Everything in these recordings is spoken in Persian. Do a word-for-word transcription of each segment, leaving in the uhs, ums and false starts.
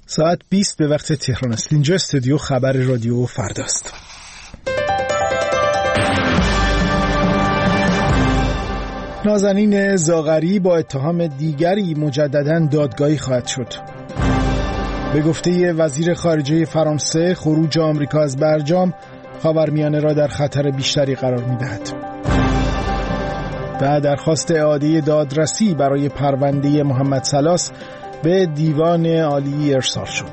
ساعت بیست به وقت تهران است. اینجا استودیو خبر رادیو فرداست. نازنین زاغری با اتهام دیگری مجدداً دادگاهی خواهد شد. به گفته وزیر خارجه فرانسه، خروج آمریکا از برجام خاورمیانه را در خطر بیشتری قرار می‌دهد. و درخواست اعاده دادرسی برای پرونده محمد سلاس به دیوان عالی ارسال شد.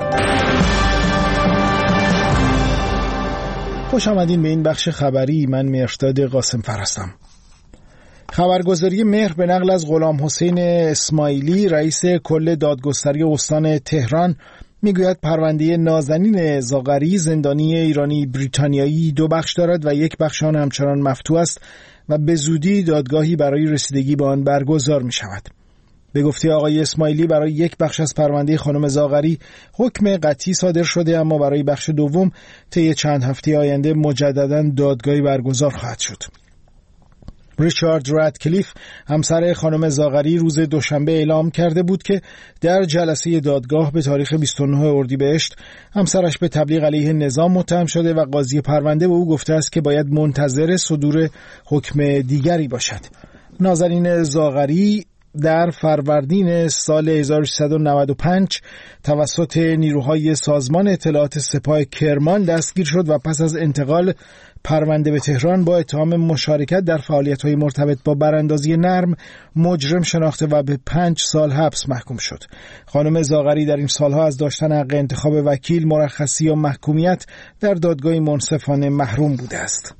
خوش آمدین به این بخش خبری. من مهرداد قاسمفر هستم. خبرگزاری مهر به نقل از غلام حسین اسماعیلی، رئیس کل دادگستری استان تهران، میگوید پرونده نازنین زاغری، زندانی ایرانی بریتانیایی، دو بخش دارد و یک بخش آن همچنان مفتوح است و به زودی دادگاهی برای رسیدگی به آن برگزار می شود. به گفته آقای اسماعیلی، برای یک بخش از پرونده خانم زاغری حکم قطعی صادر شده، اما برای بخش دوم طی چند هفته آینده مجدداً دادگاهی برگزار خواهد شد. ریچارد رادکلیف، همسر خانم زاغری، روز دوشنبه اعلام کرده بود که در جلسه دادگاه به تاریخ بیست و نه اردیبهشت همسرش به تبلیغ علیه نظام متهم شده و قاضی پرونده به او گفته است که باید منتظر صدور حکم دیگری باشد. نازنین زاغری در فروردین سال هزار و سیصد و نود و پنج توسط نیروهای سازمان اطلاعات سپاه کرمان دستگیر شد و پس از انتقال پرونده به تهران با اتهام مشارکت در فعالیت‌های مرتبط با براندازی نرم مجرم شناخته و به پنج سال حبس محکوم شد. خانم زاغری در این سالها از داشتن حق انتخاب وکیل، مرخصی یا محکومیت در دادگاه منصفانه محروم بوده است.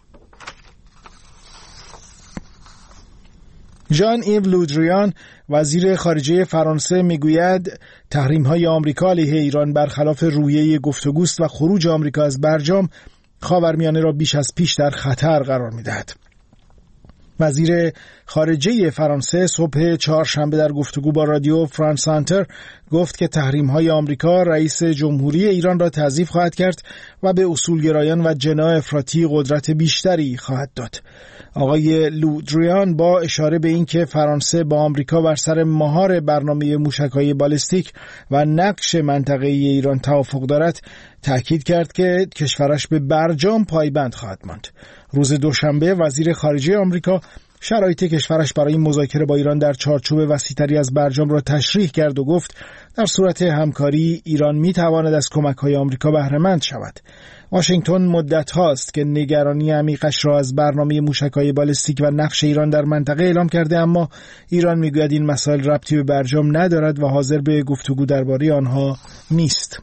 ژان ایو لودریان، وزیر خارجه فرانسه، میگوید تحریم‌های آمریکا علیه ایران برخلاف رویه گفتگوست و خروج آمریکا از برجام خاورمیانه را بیش از پیش در خطر قرار می‌دهد. وزیر خارجه فرانسه صبح چهارشنبه در گفتگو با رادیو فرانس انتر گفت که تحریم‌های آمریکا رئیس جمهوری ایران را تضعیف خواهد کرد و به اصولگرایان و جناح افراطی قدرت بیشتری خواهد داد. آقای لودریان با اشاره به این که فرانسه با آمریکا بر سر مهار برنامه موشک‌های بالستیک و نقش منطقه‌ای ایران توافق دارد، تأکید کرد که کشورش به برجام پایبند خواهد ماند. روز دوشنبه وزیر خارجه آمریکا شرایط کشورش برای مذاکره با ایران در چارچوب وسیع‌تری از برجام را تشریح کرد و گفت در صورت همکاری ایران می‌تواند از کمک‌های آمریکا بهره‌مند شود. واشنگتن مدت هاست که نگرانی عمیقش را از برنامه موشک‌های بالستیک و نقش ایران در منطقه اعلام کرده، اما ایران میگوید این مسائل ربطی به برجام ندارد و حاضر به گفتگو درباره آنها نیست.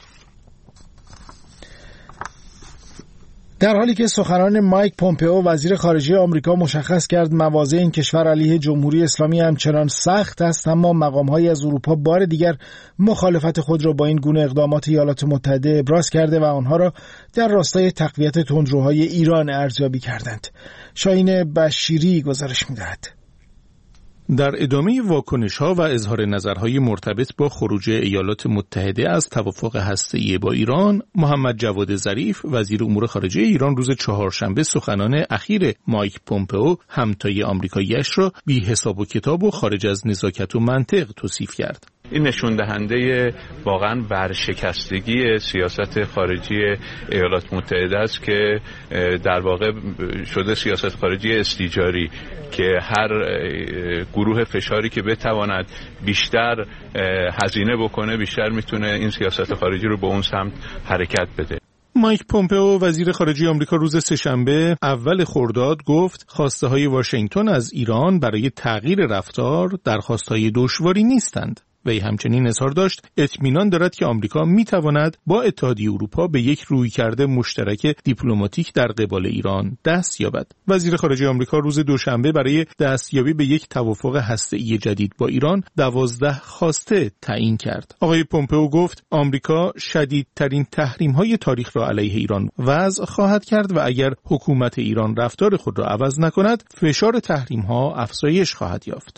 در حالی که سخنان مایک پومپئو، وزیر خارجه آمریکا، مشخص کرد مواضع این کشور علیه جمهوری اسلامی همچنان سخت است، اما مقام‌هایی از اروپا بار دیگر مخالفت خود را با این گونه اقدامات ایالات متحده ابراز کرده و آنها را در راستای تقویت تندروهای ایران ارزیابی کردند. شاهین بشیری گزارش می‌دهد. در ادامه واکنش‌ها و اظهار نظرهای مرتبط با خروج ایالات متحده از توافق هسته‌ای با ایران، محمد جواد ظریف، وزیر امور خارجه ایران، روز چهارشنبه سخنان اخیر مایک پومپئو، همتای آمریکایی‌اش را بی حساب و کتاب و خارج از نزاکت و منطق توصیف کرد. این نشون دهنده واقعا برشکستگی سیاست خارجی ایالات متحده است که در واقع شده سیاست خارجی استیجاری که هر گروه فشاری که بتواند بیشتر هزینه بکنه بیشتر میتونه این سیاست خارجی رو به اون سمت حرکت بده. مایک پومپئو، وزیر خارجه آمریکا، روز سه‌شنبه اول خرداد گفت خواسته‌های واشنگتن از ایران برای تغییر رفتار درخواست‌های دشواری نیستند. وی همچنین اظهار داشت اطمینان دارد که آمریکا میتواند با اتحادیه اروپا به یک رویکرد مشترک دیپلماتیک در قبال ایران دست یابد. وزیر خارجه آمریکا روز دوشنبه برای دستیابی به یک توافق هسته‌ای جدید با ایران دوازده خواسته تعیین کرد. آقای پومپئو گفت آمریکا شدیدترین تحریم‌های تاریخ را علیه ایران وضع خواهد کرد و اگر حکومت ایران رفتار خود را عوض نکند فشار تحریم‌ها افزایش خواهد یافت.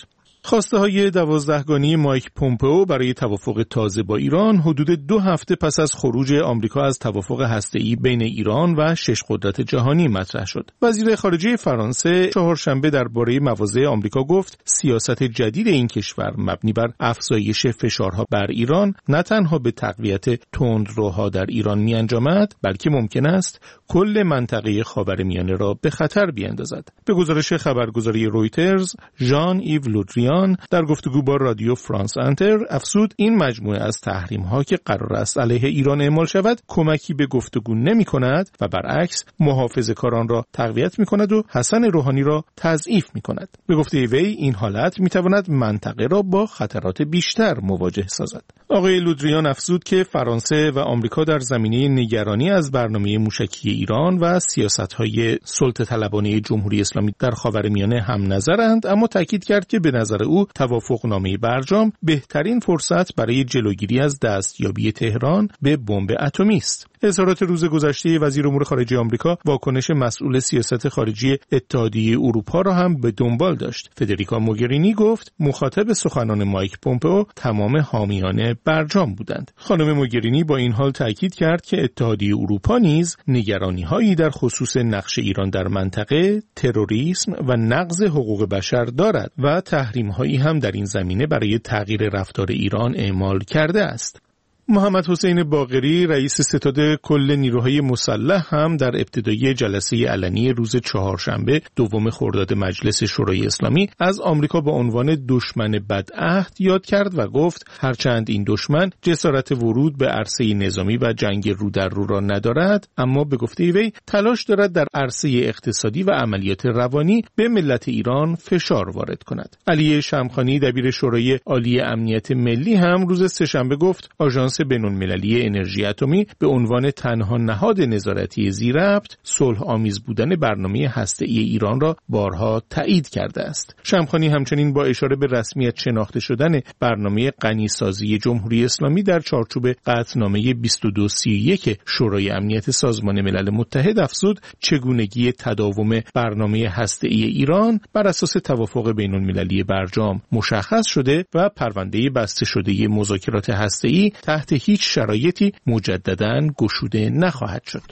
خواسته های دوازدهگانی مایک پومپئو برای توافق تازه با ایران حدود دو هفته پس از خروج آمریکا از توافق هسته‌ای بین ایران و شش قدرت جهانی مطرح شد. وزیر خارجه فرانسه چهارشنبه درباره مواضع آمریکا گفت سیاست جدید این کشور مبنی بر افزایش فشارها بر ایران نه تنها به تقویت تندروها در ایران می‌انجامد، بلکه ممکن است کل منطقه خاورمیانه را به خطر بیاندازد. به گزارش خبرگزاری رویترز، ژان ایو لودریان در گفتگو با رادیو فرانس انتر افزود این مجموعه از تحریم‌ها که قرار است علیه ایران اعمال شود کمکی به گفتگو نمی‌کند و برعکس محافظه‌کاران را تقویت می‌کند و حسن روحانی را تضعیف می‌کند. به گفته وی این حالت می‌تواند منطقه را با خطرات بیشتر مواجه سازد. آقای لودریان افزود که فرانسه و آمریکا در زمینه نگرانی از برنامه موشکی ایران و سیاست‌های سلطه طلبانه جمهوری اسلامی در خاورمیانه هم نظرند، اما تاکید کرد که به نظر او توافقنامه برجام بهترین فرصت برای جلوگیری از دستیابی تهران به بمب اتمی است. اظهارات روز گذشته وزیر امور خارجه آمریکا واکنش مسئول سیاست خارجی اتحادیه اروپا را هم به دنبال داشت. فدریکا موگرینی گفت مخاطب سخنان مایک پومپئو تمام حامیان برجام بودند. خانم موگرینی با این حال تاکید کرد که اتحادیه اروپا نیز نگرانی‌هایی در خصوص نقش ایران در منطقه، تروریسم و نقض حقوق بشر دارد و تحریم‌هایی هم در این زمینه برای تغییر رفتار ایران اعمال کرده است. محمد حسین باقری رئیس ستاد کل نیروهای مسلح هم در ابتدای جلسه علنی روز چهارشنبه دوم خرداد مجلس شورای اسلامی از آمریکا با عنوان دشمن بدعهد یاد کرد و گفت هرچند این دشمن جسارت ورود به عرصه نظامی و جنگ رو در رو را ندارد، اما به گفته وی تلاش دارد در عرصه اقتصادی و عملیات روانی به ملت ایران فشار وارد کند. علی شمخانی دبیر شورای عالی امنیت ملی هم روز سه‌شنبه گفت آژانس بین‌المللی انرژی اتمی به عنوان تنها نهاد نظارتی ذی‌ربط صلح آمیز بودن برنامه هسته‌ای ایران را بارها تایید کرده است. شمخانی همچنین با اشاره به رسمیت شناخته شدن برنامه غنیسازی جمهوری اسلامی در چارچوب قطعنامه بیست و دو سی و یک شورای امنیت سازمان ملل متحد افزود چگونگی تداوم برنامه هسته‌ای ایران بر اساس توافق بین‌المللی برجام مشخص شده و پرونده بسته شده مذاکرات هسته‌ای تحت هیچ شرایطی مجدداً گشوده نخواهد شد.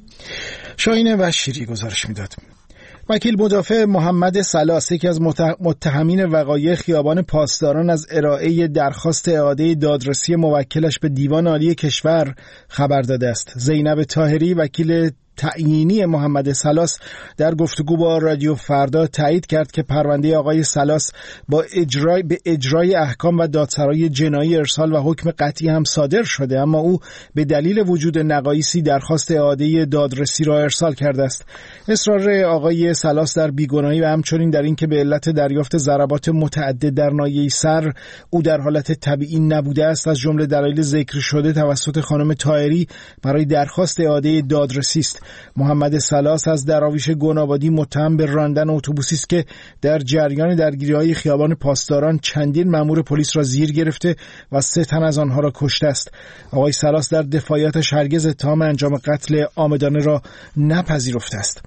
شاهین بشیری گزارش میداد. وکیل مدافع محمد سلاس یکی از متهمین وقایع خیابان پاسداران از ارائه درخواست اعاده دادرسی موکلش به دیوان عالی کشور خبر داده است. زینب طاهری وکیل تعیینی محمد سلاس در گفتگو با رادیو فردا تایید کرد که پرونده آقای سلاس با اجرای به اجرای احکام و دادسرای جنایی ارسال و حکم قطعی هم صادر شده، اما او به دلیل وجود نقایصی درخواست اعاده دادرسی را ارسال کرده است. اصرار آقای سلاس در بیگناهی و همچنین در اینکه به علت دریافت ضربات متعدد در ناحیه سر او در حالت طبیعی نبوده است از جمله دلایل ذکر شده توسط خانم طاهری برای درخواست اعاده دادرسی است. محمد سلاس از دراویش گنابادی متهم به راندن اتوبوسی است که در جریان درگیری‌های خیابان پاسداران چندین مأمور پلیس را زیر گرفته و سه تن از آنها را کشته است. آقای سلاس در دفاعیاتش هرگز اتهام انجام قتل عامدانه را نپذیرفته است.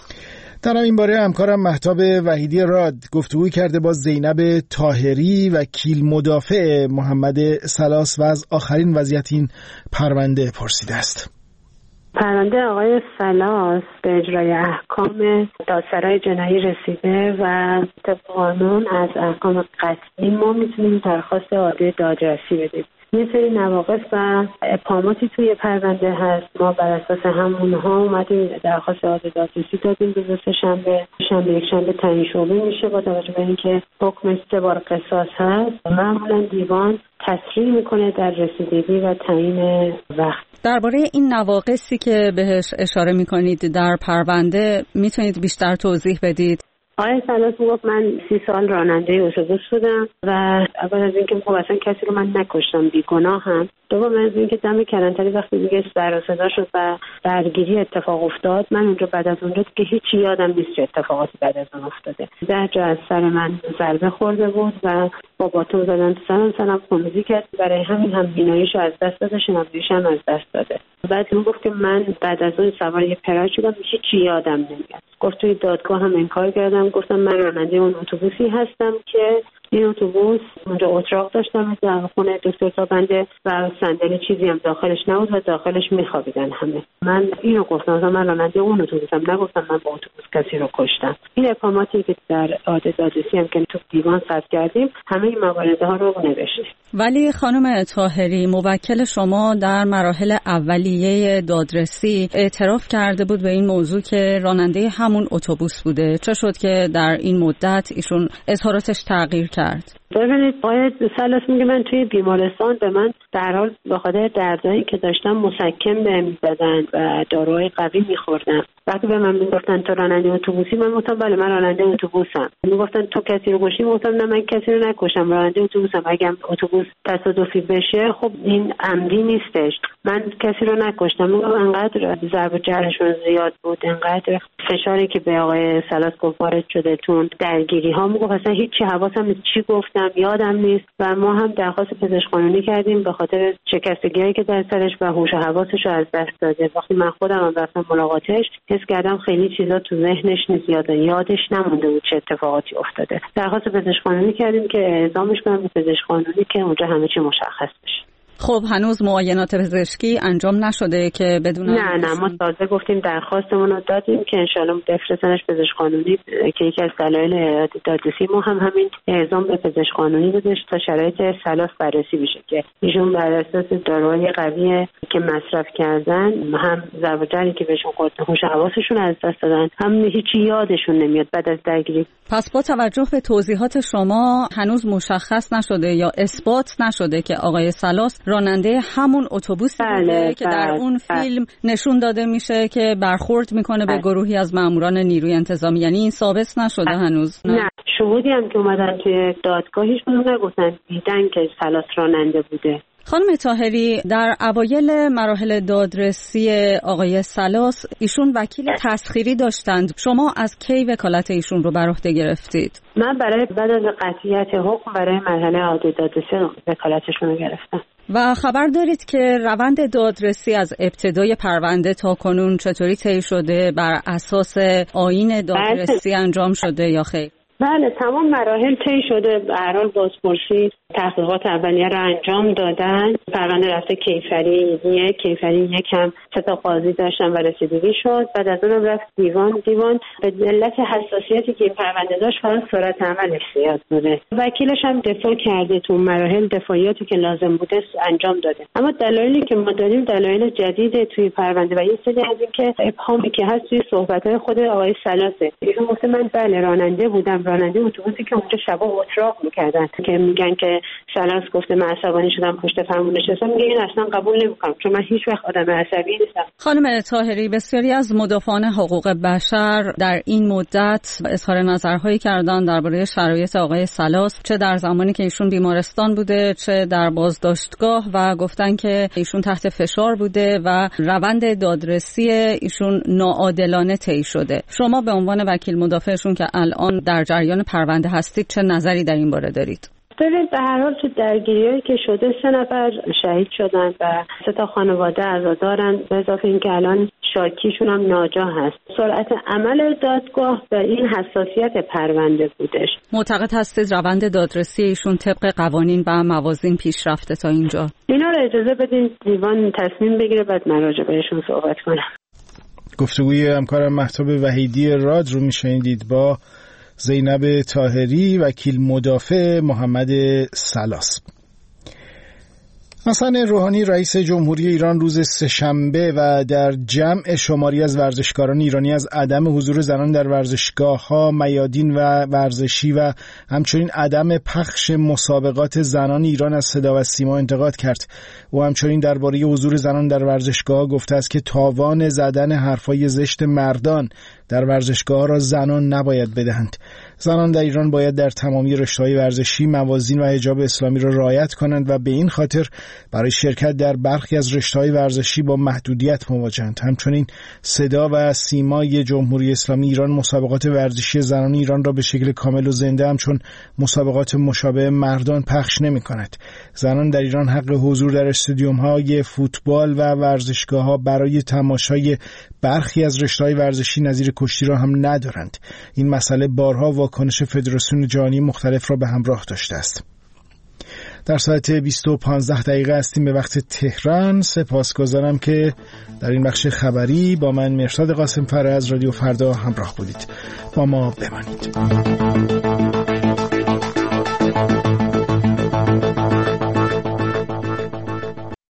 در این باره همکارم مهتاب وحیدی راد گفتگو کرده با زینب طاهری وکیل مدافع محمد سلاس و از آخرین وضعیت این پرونده پرسیده است. پرونده آقای سلاس به اجرای احکام دادسرای جنایی رسیده و طبق قانون از احکام قطعی ما میتونیم درخواست اعاده دادرسی بدیم. یه سری نواقص و ابهاماتی توی پرونده هست. ما بر اساس همونها اومدیم درخواست اعاده دادرسی دادیم روز سه‌شنبه. شنبه یک شنبه تعیین شعبه میشه با توجه به اینکه حکم سه بار قصاص هست. معمولا دیوان تصریح میکنه در رسیدگی و تعیین وقت. درباره این نواقصی که بهش اشاره میکنید در پرونده میتونید بیشتر توضیح بدید؟ آقای سلاس میگفت من سی سال راننده اتوبوس شدم و اول از اینکه خب اصلا کسی رو من نکشتم، بیگناهم. دوم از اینکه دم کلانتری وقتی دیگه سر و صدا شد و درگیری اتفاق افتاد، من اونجا بعد از اونجا که هیچی یادم نیست چه اتفاقاتی بعد از اون افتاده. ده جا از سر من ضربه خورده بود و با باتوم زدن تو سرم، سرم خونریزی کرد. برای همین هم بیناییشو از دست داده، شنواییش هم از دست داده. بعد اون گفت که من بعد از اون سوار یه پراید شدم، هیچی یادم نمیاد. گفت توی دادگاه هم انکار کردم، گفتم من راننده اون اتوبوسی هستم که این اتوبوس اونجا اتراق داشتم در خونه دکتر تابنده و صندلی چیزی هم داخلش نبود و داخلش میخوابیدن همه. من اینو گفتم، من راننده اون اتوبوسم، نگفتم من با اتوبوس کسی رو کشتم. این اقاماتی که در عاده دادرسی هم که تو دیوان ثبت کردیم همه این موارد ها رو نوشتیم. ولی خانم طاهری، موکل شما در مراحل اولیه دادرسی اعتراف کرده بود به این موضوع که راننده همون اتوبوس بوده. چه شد که در این مدت ایشون اظهاراتش تغییر کرد؟ ببینید آقای سلاس میگه من توی بیمارستان به من در حال به خاطر دردایی که داشتم مسکن بهم دادن و داروهای قوی میخوردم. وقتی به من میگفتن تو راننده اتوبوسی، من گفتم بله من راننده اتوبوسم. میگفتن تو کسی رو کشتی، گفتم نه من کسی رو نکشتم، راننده اتوبوسم. اگه اتوبوس تصادفی بشه خب این عمدی نیستش، من کسی رو نکشتم. میگم انقدر ضرب و جرحشون زیاد بود، انقدر فشاری که به آقای سلاس گفت وارد شده تون درگیری ها، میگفت اصلا هیچی حواسم نیست چی گفتم یادم نیست. و ما هم درخواست پزشک قانونی کردیم به خاطر شکستگی‌هایی که در سرش و هوش و حواسش رو از دست داده. وقتی من خودم هم رفتم ملاقاتش حس کردم خیلی چیزا تو ذهنش نیست، یاد یادش نمونده بود چه اتفاقاتی افتاده. درخواست پزشک قانونی کردیم که اعزامش کنم به پزشک قانونی که اونجا همه چی مشخص بشه. خب هنوز معاینات پزشکی انجام نشده که بدون نه نه ما تازه گفتیم درخواستمون رو دادیم که انشالله بفرستنش پزشک قانونی که یکی از دلایل دادرسی ما هم همین اعزام به پزشک قانونی بودش تا شرایط سلاس بررسی بشه که ایشون بر اساس داروهای قوی که مصرف کردن، هم ضرب و جرحی که بهشون خورد، هوش و حواسشون از دست دادن، هم هیچی یادشون نمیاد بعد از درگیری. پس با توجه به توضیحات شما هنوز مشخص نشده یا اثبات نشده که آقای سلاس راننده همون اتوبوسی بله، بوده که در بله، اون بله. فیلم نشون داده میشه که برخورد میکنه بله. به گروهی از ماموران نیروی انتظامی، یعنی این ثابت نشده بله. هنوز؟ نه. نه شهودی هم که اومدن توی دادگاهیش بودن نگفتن دیدن که سلاس راننده بوده. خانم طاهری، در اوایل مراحل دادرسی آقای سلاس ایشون وکیل تسخیری داشتند. شما از کی وکالت ایشون رو بر عهده گرفتید؟ من برای بعد از قطعیت حکم برای مرحله عادی دادرسی وکالتشون رو گرفتم. و خبر دارید که روند دادرسی از ابتدای پرونده تا کنون چطوری طی شده؟ بر اساس آیین دادرسی انجام شده یا خیر؟ بله تمام مراحل طی شده. به هر حال بازپرسی تحقیقات اولیه رو انجام دادن. پرونده رفته کیفری یک، کیفری یک هم سه تا قاضی داشتن و رسیدگی شد. بعد از اون رفت دیوان. دیوان به علت حساسیتی که این پرونده داشت فقط سرعت عملش زیاد بوده. وکیلش هم دفاع کرده، تو مراحل دفاعیاتی که لازم بوده انجام داده. اما دلایلی که ما داریم دلایل جدیده توی پرونده و یه سری از این که ابهامی که هست توی صحبت‌های خود آقای سلاسه. ایشون گفته من بله راننده بودم، راننده اتوبوسی که اونجا شبا اتراق می‌کردن که میگن که سلاس گفته من عصبانی شدم پشت فرمون نشستم. میگه این اصلا قبول نمی‌کنم چون من هیچ وقت آدم عصبی نیستم. خانم طاهری، بسیاری از مدافعان حقوق بشر در این مدت اظهار نظرهایی کردن درباره شرایط آقای سلاس، چه در زمانی که ایشون بیمارستان بوده چه در بازداشتگاه، و گفتن که ایشون تحت فشار بوده و روند دادرسی ایشون ناعادلانه طی شده. شما به عنوان وکیل مدافعشون که الان در جریان پرونده هستید چه نظری در این باره دارید؟ ببینید به هر حال تو درگیریایی که شده سه نفر شهید شدن و سه تا خانواده عزادارن، به اضافه اینکه الان شاکیشون هم ناجا هست. سرعت عمل دادگاه در این حساسیت پرونده بودش. معتقد هستید روند دادرسی ایشون طبق قوانین و موازین پیش رفته تا اینجا؟ اینا رو اجازه بدین دیوان تصمیم بگیره بعد من راجع بهشون صحبت کنم. گفتگوی همکارم مهتاب وحیدی راد رو میشنیدید با زینب طاهری، وکیل مدافع محمد سلاس. حسن روحانی رئیس جمهوری ایران روز سه‌شنبه و در جمع شماری از ورزشکاران ایرانی از عدم حضور زنان در ورزشگاه‌ها، میادین و ورزشی و همچنین عدم پخش مسابقات زنان ایران از صدا و سیما انتقاد کرد. او همچنین درباره حضور زنان در ورزشگاه‌ها گفته است که تاوان زدن حرفای زشت مردان در ورزشگاه را زنان نباید بدهند. زنان در ایران باید در تمامی رشته‌های ورزشی موازین و حجاب اسلامی را رعایت کنند و به این خاطر برای شرکت در برخی از رشته‌های ورزشی با محدودیت مواجهند. همچنین صدا و سیمای جمهوری اسلامی ایران مسابقات ورزشی زنان ایران را به شکل کامل و زنده همچون مسابقات مشابه مردان پخش نمی‌کند. زنان در ایران حق حضور در استادیوم‌های فوتبال و ورزشگاه‌ها برای تماشای برخی از رشته‌های ورزشی نظیر کشتی را هم ندارند. این مسئله بارها واکنش فدراسیون جهانی مختلف را به همراه داشته است. در ساعت بیست و پانزده دقیقه هستیم به وقت تهران. سپاسگزارم که در این بخش خبری با من مرشاد قاسم فر از رادیو فردا همراه بودید. با ما بمانید.